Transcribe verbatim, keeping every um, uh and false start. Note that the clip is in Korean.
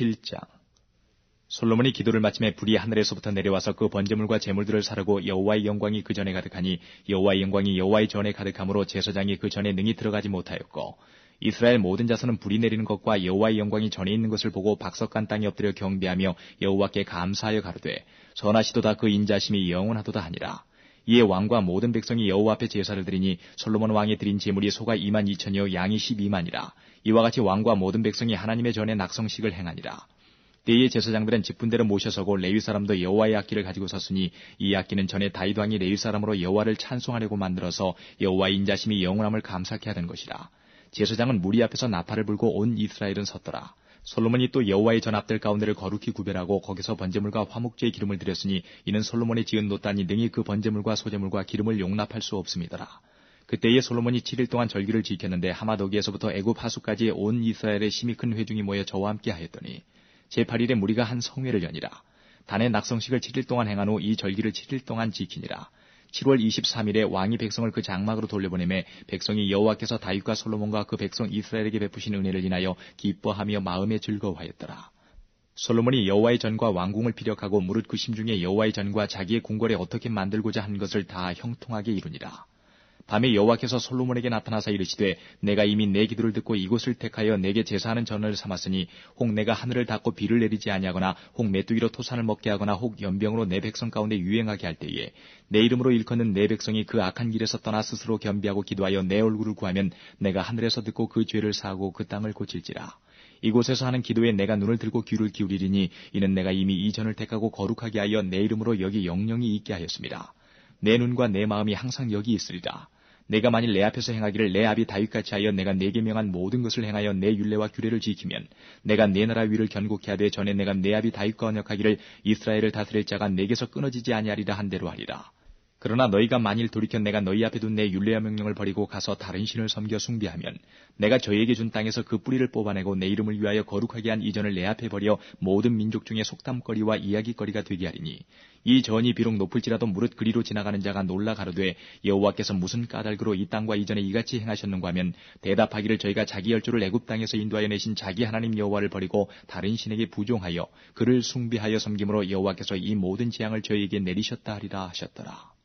칠 장. 솔로몬이 기도를 마침에 불이 하늘에서부터 내려와서 그 번제물과 제물들을 사르고 여호와의 영광이 그 전에 가득하니 여호와의 영광이 여호와의 전에 가득하므로 제사장이 그 전에 능히 들어가지 못하였고 이스라엘 모든 자손은 불이 내리는 것과 여호와의 영광이 전에 있는 것을 보고 박석간 땅에 엎드려 경배하며 여호와께 감사하여 가로되 선하시도다 그 인자심이 영원하도다 하니라. 이에 왕과 모든 백성이 여호와 앞에 제사를 드리니 솔로몬 왕이 드린 제물이 소가 이만 이천이요 양이 십이만이라. 이와 같이 왕과 모든 백성이 하나님의 전에 낙성식을 행하니라. 때에 제사장들은 직분대로 모셔서고 레위 사람도 여호와의 악기를 가지고 섰으니 이 악기는 전에 다윗 왕이 레위 사람으로 여호와를 찬송하려고 만들어서 여호와의 인자심이 영원함을 감사케 하던 것이라. 제사장은 무리 앞에서 나팔을 불고 온 이스라엘은 섰더라. 솔로몬이 또 여호와의 전합들 가운데를 거룩히 구별하고 거기서 번제물과 화목제의 기름을 드렸으니 이는 솔로몬이 지은 노단이 능히 그 번제물과 소제물과 기름을 용납할 수 없음이더라. 그때에 솔로몬이 칠 일 동안 절기를 지켰는데 하마더기에서부터 애굽 하수까지 온 이스라엘의 심히 큰 회중이 모여 저와 함께 하였더니 제팔 일에 무리가 한 성회를 여니라. 단의 낙성식을 칠 일 동안 행한 후 이 절기를 칠 일 동안 지키니라. 칠월 이십삼일에 왕이 백성을 그 장막으로 돌려보내매 백성이 여호와께서 다윗과 솔로몬과 그 백성 이스라엘에게 베푸신 은혜를 인하여 기뻐하며 마음에 즐거워하였더라. 솔로몬이 여호와의 전과 왕궁을 피력하고 무릇 그 심중에 여호와의 전과 자기의 궁궐에 어떻게 만들고자 한 것을 다 형통하게 이루니라. 밤에 여호와께서 솔로몬에게 나타나사 이르시되 내가 이미 내 기도를 듣고 이곳을 택하여 내게 제사하는 전을 삼았으니 혹 내가 하늘을 닫고 비를 내리지 아니하거나 혹 메뚜기로 토산을 먹게 하거나 혹 연병으로 내 백성 가운데 유행하게 할 때에 내 이름으로 일컫는 내 백성이 그 악한 길에서 떠나 스스로 겸비하고 기도하여 내 얼굴을 구하면 내가 하늘에서 듣고 그 죄를 사하고 그 땅을 고칠지라. 이곳에서 하는 기도에 내가 눈을 들고 귀를 기울이리니 이는 내가 이미 이 전을 택하고 거룩하게 하여 내 이름으로 여기 영영이 있게 하였습니다. 내 눈과 내 마음이 항상 여기 있으리라. 내가 만일 내 앞에서 행하기를 내 아비 다윗같이 하여 내가 내게 명한 모든 것을 행하여 내 율례와 규례를 지키면 내가 내 나라 위를 견고케 하되 전에 내가 내 아비 다윗과 언약하기를 이스라엘을 다스릴 자가 내게서 끊어지지 아니하리라 한 대로 하리라. 그러나 너희가 만일 돌이켜 내가 너희 앞에 둔 내 율례와 명령을 버리고 가서 다른 신을 섬겨 숭배하면 내가 저희에게 준 땅에서 그 뿌리를 뽑아내고 내 이름을 위하여 거룩하게 한 이 전을 내 앞에 버려 모든 민족 중에 속담거리와 이야기거리가 되게 하리니 이 전이 비록 높을지라도 무릇 그리로 지나가는 자가 놀라 가로되 여호와께서 무슨 까닭으로 이 땅과 이전에 이같이 행하셨는가 하면 대답하기를 저희가 자기 열조를 애굽 땅에서 인도하여 내신 자기 하나님 여호와를 버리고 다른 신에게 부종하여 그를 숭배하여 섬김으로 여호와께서 이 모든 재앙을 저희에게 내리셨다 하리라 하셨더라.